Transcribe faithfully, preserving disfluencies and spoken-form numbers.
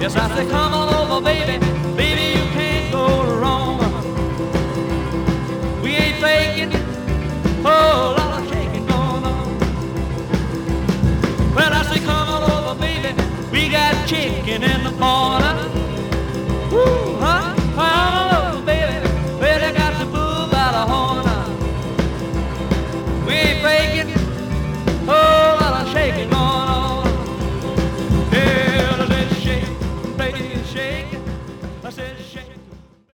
Yes, I say, come on over, baby. Baby, you can't go wrong. We ain't faking. Oh, lot of shaking going on. Well, I say, come on over, baby. We got chicken in the corner.